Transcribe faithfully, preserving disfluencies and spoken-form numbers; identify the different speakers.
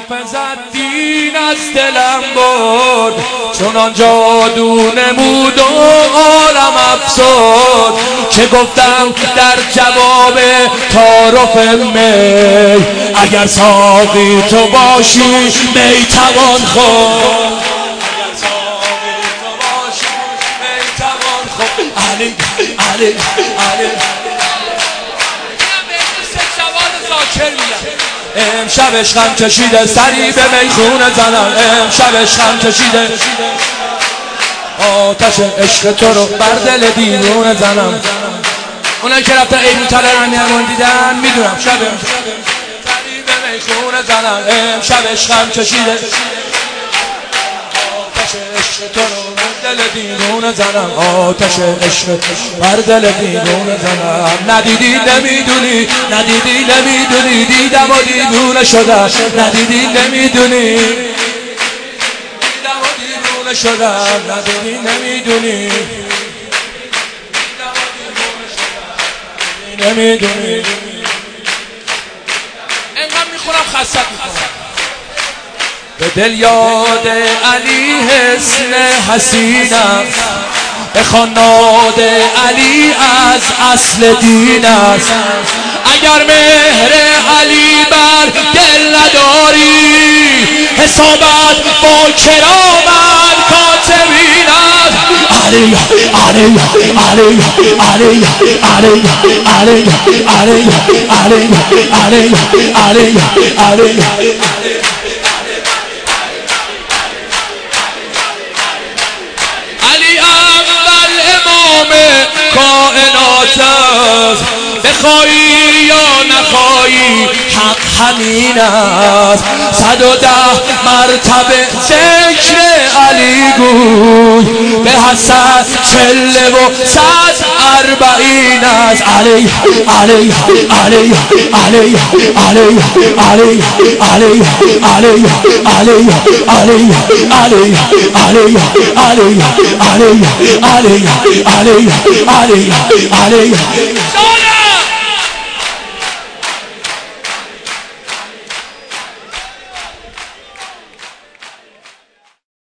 Speaker 1: نافذت دین از دلم برد، چنان جادو نمود و عالم افسرد که گفتم در جواب تعارف می اگر ساقی تو باشی می توان خورد، اگر ساقی تو باشی می توان خورد. علی علی علی امشب عشقم کشیده سری به میخونه زنم، امشب عشقم کشیده آتش عشق تو رو بر دل دیوونه زنم. اونایی که رفتن ایبون تله رو میرون دیدن میدونم شب سری به میخونه زنم، امشب عشقم کشیده آتش عشق تو رو بر دل دیوونه زنم، آتش عشق بر دل دیوونه زنم. ندیدی نمیدونی، ندیدی نمیدونی، دیدم و دیوونه شدم، ندیدی نمیدونی، دیدم و دیوونه شدم، ندیدی نمیدونی، دیدم و دیوونه شدم، نمیدونی. اینقدر میخونم خستت میکنم. به دل یاد علی حسن حسینم، به خاناد علی از اصل دین است. اگر مهر علی بر دل نداری حسابت با کرامت کاتبین است. علی علی علی علی علی علی علی علی علی علی علی کائنات است، بخوایی یا نخوایی حق همین است. صد و ده مرتبه ذکر علی گوی، به حسد چله و صد اربعین است. علی علی علی علی علی علی علی علی علی علی علی علی علی علی علی علی علی